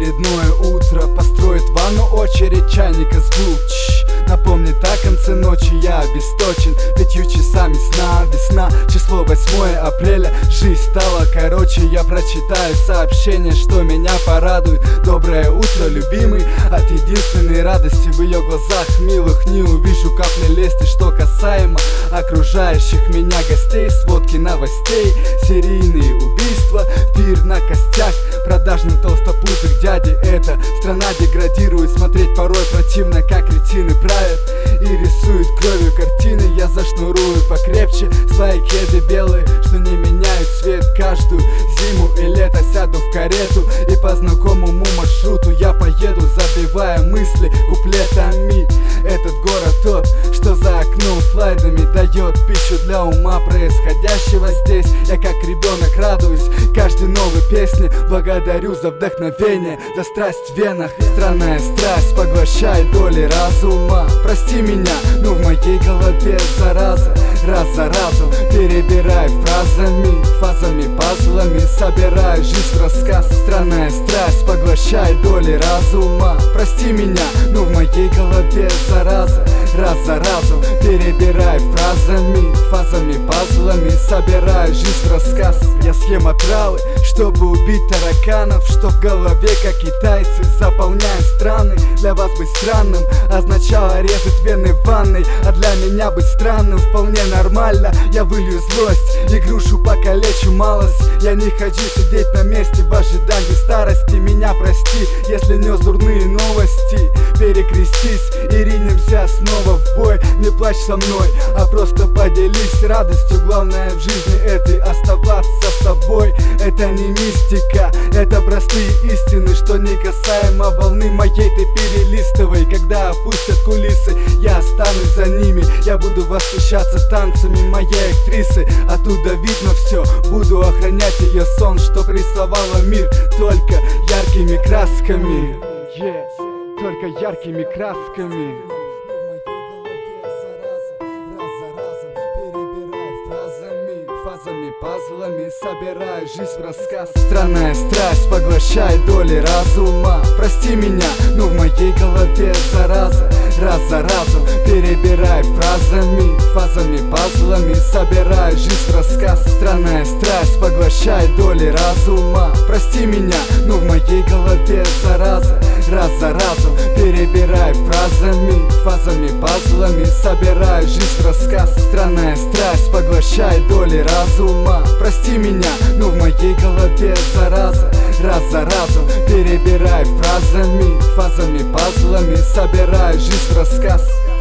очередное утро построит ванну очередь, чайника звук напомнит о конце ночи. Я обесточен 5 часами сна. Весна, число 8 апреля. Жизнь стала короче. Я прочитаю сообщение, что меня порадует. Доброе утро, любимый. От единственной радости в ее глазах милых не увижу капли лести. Что касаемо окружающих меня гостей, сводки новостей, серийные убийства, пир на костях, продажный толстопузых дяди. Эта страна деградирует, смотреть порой противно, как кретины правят и рисуют кровью картины. Я зашнурую покрепче свои кеды белые, что не меняют цвет каждую зиму и лето. Сяду в карету и по знакомому маршруту я поеду, забивая мысли куплетами. Этот город тот, что за окном слайдами дает пищу для ума происходящего здесь. Я как ребенок радуюсь каждой новой песне, благодарю за вдохновение, за страсть в венах. Странная страсть поглощает доли разума. Прости меня, но в моей голове зараза. Раз за разом перебираю фазами, пазлами, собираю жизнь в рассказ. Странная страсть поглощает доли разума. Прости меня, но в моей голове зараза. Раз за разом перебираю фазами, пазлами, собираю жизнь в рассказ. Я съем отравы, чтобы убить тараканов, что в голове, как китайцы, заполняем страны. Для вас быть странным означало резать вены в ванной, а для меня быть странным вполне нормально. Я вылью злость и грушу покалечу малость. Я не хочу сидеть на месте в ожидании старости. Меня прости, если нес дурные новости. Перекрестись и ринемся снова в бой. Не плачь со мной, а просто поделись радостью. Главное в жизни этой оставаться собой. Это не мистика, это простые истины, что не касаемо волны моей. Ты перелистывай, когда опустят кулисы, я останусь за ними. Я буду восхищаться танцами моей актрисы. Оттуда видно все, буду охранять ее сон, что рисовала мир только яркими красками. Только яркими красками. Пазлами собираю жизнь в рассказ. Странная страсть поглощает доли разума. Прости меня, но в моей голове зараза. Раз за разом перебираю фазами, пазлами, собираю жизнь в рассказ. Странная страсть поглощает доли разума. Прости меня, но в моей голове зараза. Раз за разом перебираю фазами, пазлами, собираю жизнь в рассказ. Странная страсть поглощает доли разума. Прости меня, но в моей голове зараза. Раз за разом перебираю фазами, пазлами, собираю жизнь в рассказ.